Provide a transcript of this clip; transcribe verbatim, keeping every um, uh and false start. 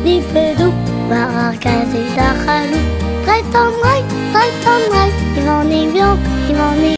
ni pedo, barakaze da chalou. Drive down right, drive down right, Yvan, Yvan, Yvan,